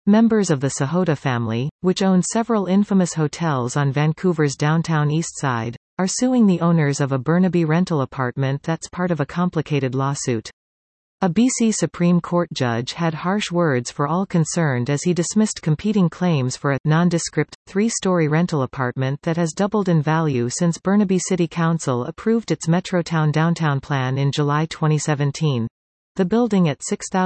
Members of the Sahota family, which owns several infamous hotels on Vancouver's downtown east side, are suing the owners of a Burnaby rental apartment that's part of a complicated lawsuit. A BC Supreme Court judge had harsh words for all concerned as he dismissed competing claims for a nondescript, three-story rental apartment that has doubled in value since Burnaby City Council approved its Metrotown downtown plan in July 2017. The building at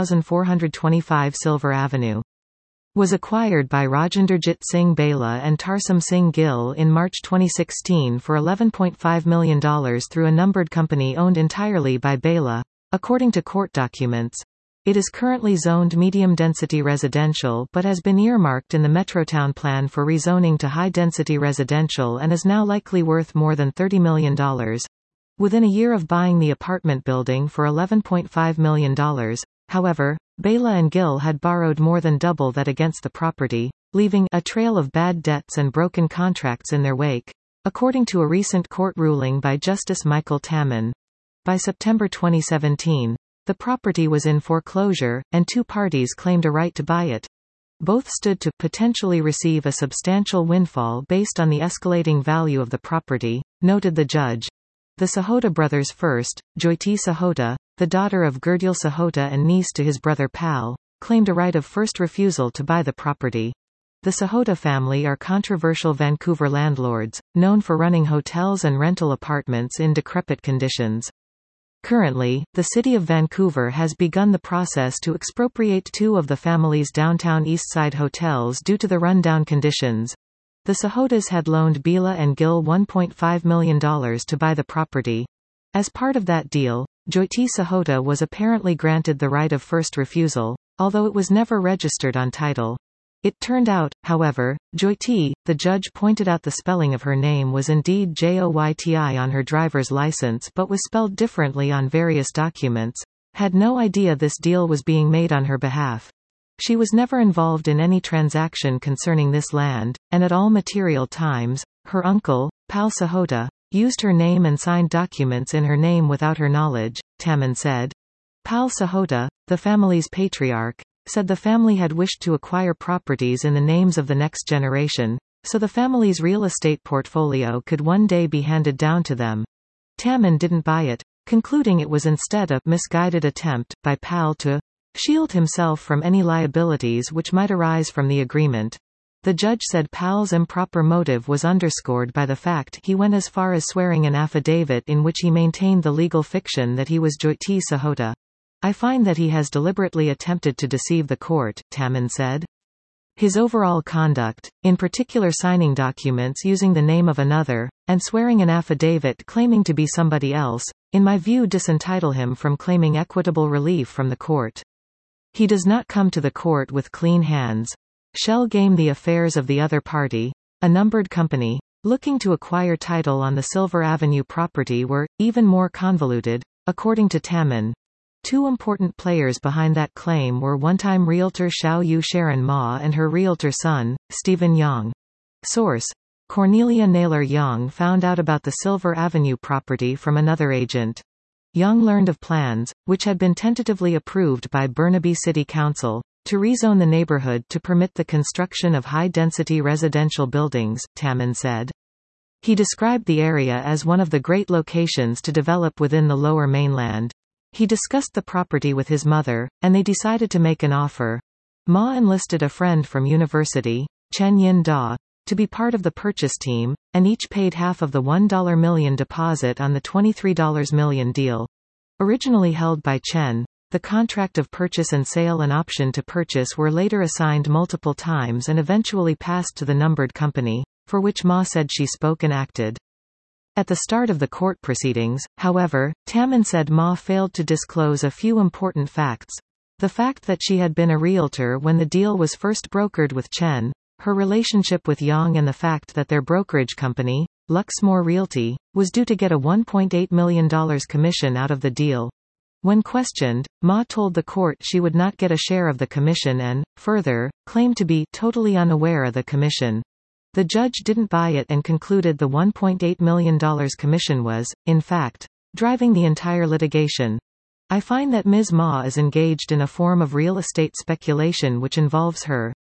6425 Silver Avenue was acquired by Rajenderjit Singh Bela and Tarsum Singh Gill in March 2016 for $11.5 million through a numbered company owned entirely by Bela. According to court documents, it is currently zoned medium-density residential but has been earmarked in the Metrotown plan for rezoning to high-density residential and is now likely worth more than $30 million. Within a year of buying the apartment building for $11.5 million, however, Bela and Gill had borrowed more than double that against the property, leaving a trail of bad debts and broken contracts in their wake, according to a recent court ruling by Justice Michael Tamman. By September 2017, the property was in foreclosure, and two parties claimed a right to buy it. Both stood to potentially receive a substantial windfall based on the escalating value of the property, noted the judge. The Sahota brothers first, Jyoti Sahota, the daughter of Gurdjiehl Sahota and niece to his brother Pal, claimed a right of first refusal to buy the property. The Sahota family are controversial Vancouver landlords, known for running hotels and rental apartments in decrepit conditions. Currently, the City of Vancouver has begun the process to expropriate two of the family's downtown Eastside hotels due to the rundown conditions. The Sahotas had loaned Bela and Gill $1.5 million to buy the property. As part of that deal, Jyoti Sahota was apparently granted the right of first refusal, although it was never registered on title. It turned out, however, Jyoti, the judge pointed out the spelling of her name was indeed Joyti on her driver's license but was spelled differently on various documents, had no idea this deal was being made on her behalf. She was never involved in any transaction concerning this land, and at all material times, her uncle, Pal Sahota, used her name and signed documents in her name without her knowledge, Tamman said. Pal Sahota, the family's patriarch, said the family had wished to acquire properties in the names of the next generation, so the family's real estate portfolio could one day be handed down to them. Tamman didn't buy it, concluding it was instead a misguided attempt by Pal to shield himself from any liabilities which might arise from the agreement. The judge said Pal's improper motive was underscored by the fact he went as far as swearing an affidavit in which he maintained the legal fiction that he was Jyoti Sahota. I find that he has deliberately attempted to deceive the court, Tamman said. His overall conduct, in particular signing documents using the name of another, and swearing an affidavit claiming to be somebody else, in my view disentitle him from claiming equitable relief from the court. He does not come to the court with clean hands. Shell game the affairs of the other party, a numbered company, looking to acquire title on the Silver Avenue property were, even more convoluted, according to Tamman. Two important players behind that claim were one-time realtor Xiao Yu Sharon Ma and her realtor son, Stephen Yang. Source: Cornelia Naylor Young found out about the Silver Avenue property from another agent. Young learned of plans, which had been tentatively approved by Burnaby City Council, to rezone the neighborhood to permit the construction of high-density residential buildings, Tamman said. He described the area as one of the great locations to develop within the Lower Mainland. He discussed the property with his mother, and they decided to make an offer. Ma enlisted a friend from university, Chen Yin Da, to be part of the purchase team, and each paid half of the $1 million deposit on the $23 million deal. Originally held by Chen, the contract of purchase and sale and option to purchase were later assigned multiple times and eventually passed to the numbered company, for which Ma said she spoke and acted. At the start of the court proceedings, however, Tamman said Ma failed to disclose a few important facts. The fact that she had been a realtor when the deal was first brokered with Chen, her relationship with Yang, and the fact that their brokerage company, Luxmore Realty, was due to get a $1.8 million commission out of the deal. When questioned, Ma told the court she would not get a share of the commission and, further, claimed to be totally unaware of the commission. The judge didn't buy it and concluded the $1.8 million commission was, in fact, driving the entire litigation. I find that Ms. Ma is engaged in a form of real estate speculation which involves her,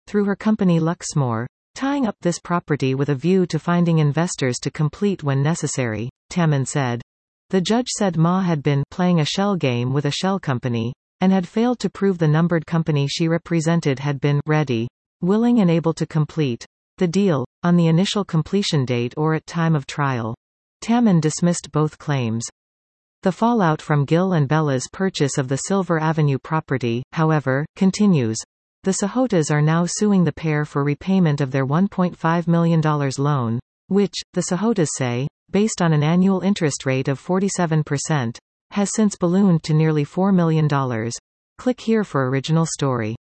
through her company Luxmore, tying up this property with a view to finding investors to complete when necessary, Tammen said. The judge said Ma had been playing a shell game with a shell company, and had failed to prove the numbered company she represented had been ready, willing and able to complete the deal, on the initial completion date or at time of trial. Tammen dismissed both claims. The fallout from Gil and Bella's purchase of the Silver Avenue property, however, continues. The Sahotas are now suing the pair for repayment of their $1.5 million loan, which, the Sahotas say, based on an annual interest rate of 47%, has since ballooned to nearly $4 million. Click here for original story.